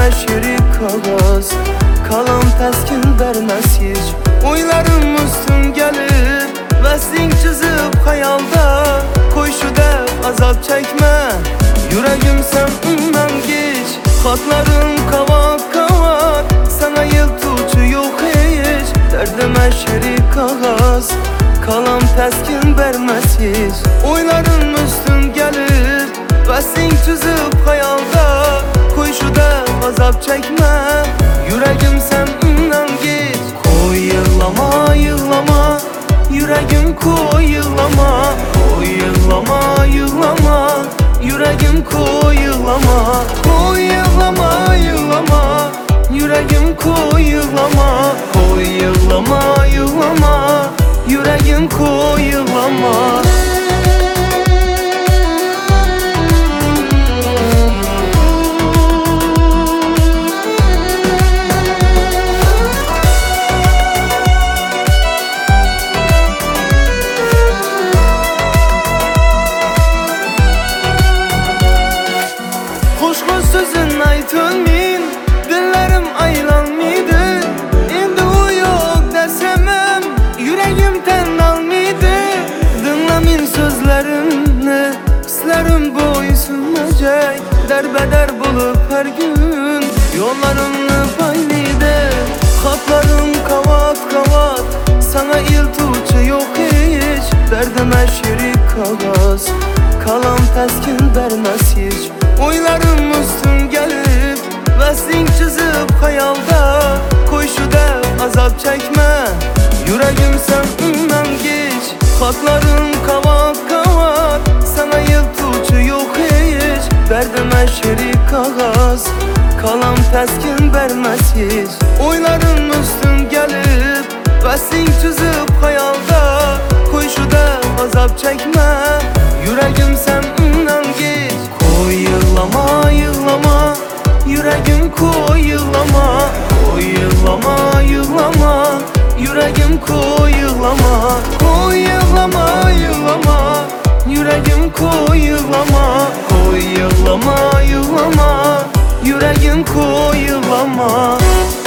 Derdime şerik kağız, kalam teskin vermez hiç. Oylarım üstün gelip vesling çizip hayalda, koy şu dep azap çekme, yüreğim sen ondan geç. Hatlarım kavat kavat, sana yıltucu yok hiç. Derdime şerik kağız, kalam teskin vermez hiç. Oylarım üstün gelip vesling çizip hayalda, koy şu dep azap çekme, yüreğim sen ondan geç. Koy yığlama yığlama, yüreğim koy yığlama. Koy yığlama yığlama, yüreğim koy yığlama. Koy yığlama yığlama, yüreğim koy yığlama. Koy yığlama yığlama, yüreğim koy yığlama. Hoş sözün aytın min, dillerim aylanmaydı. Endi o yok desemem, yüreğimden almaydı. Dinlemin sözlerimni, hislerim boysunacak. Derbeder bulup her gün, yollarımni paylaydı. Hatlarım kavat kavat, sana iltucu yok hiç. Derdime şerik kağız, kalam teskin vermez hiç. Oylarım üstün gelip vesling çizip hayalda, koy şu dep azap çekme, yüreğim sen ondan geç. Hatlarım kavat kavat, sana yıltucu yok hiç. Derdime şerik kağız, kalam teskin vermez hiç. Oylarım üstün gelip vesling çizip hayalda, koy şu dep azap çekme, yüreğim sen ondan geç. Koy yığlama yığlama, yüreğim koy yığlama. Koy yığlama yığlama, yüreğim koy yığlama. Koy yığlama yığlama, yüreğim koy yığlama. Koy yığlama yığlama, yüreğim koy yığlama.